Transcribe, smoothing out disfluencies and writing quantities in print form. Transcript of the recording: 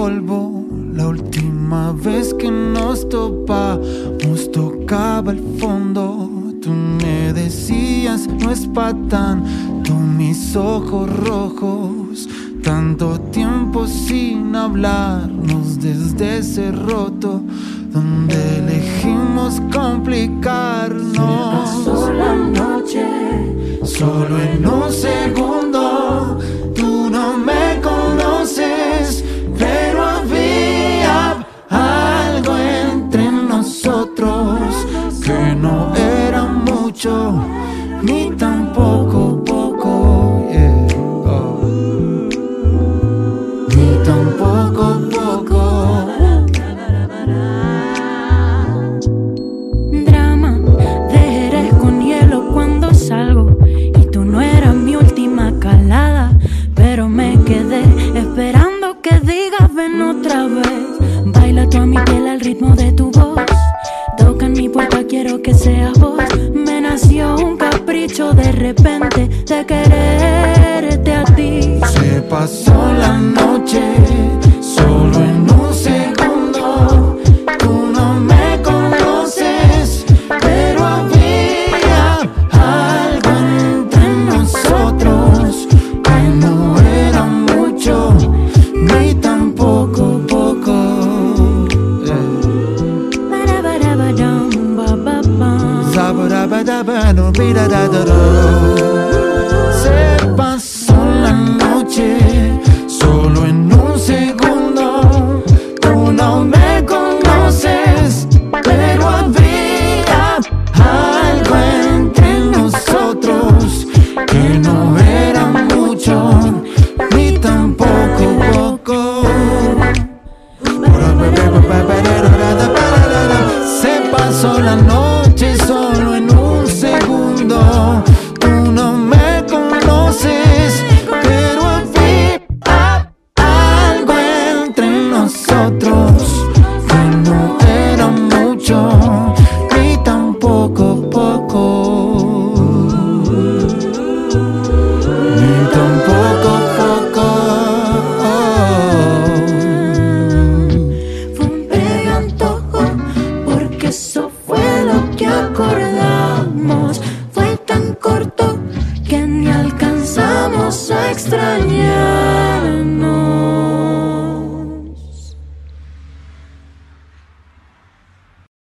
polvo. La última vez que nos topamos tocaba el fondo. Tú me decías no es pa' tanto, mis ojos rojos. Tanto tiempo sin hablarnos desde ese roto donde elegimos complicarnos. Se pasó la noche, solo en un segundo. Tú no me conoces, pero había algo entre nosotros que no era mucho, ni tampoco poco, yeah. Ni tampoco poco. drama de Jerez con hielo cuando salgo. Y tú no eras mi última calada, pero me quedé esperando que digas ven otra vez. Baila tú a mi piel al ritmo de tu voz. Toca en mi puerta, quiero que seas vos. Me nació un capricho de repente de quererte a ti. Se pasó la noche, solo en un segundo. Tú no me conoces, pero había algo entre nosotros que no era mucho, ni tampoco poco. Ba-da-ba-da-ba-dum, ba-ba-bum. Zabba-dabba-dabba, no, bida-da-da-da.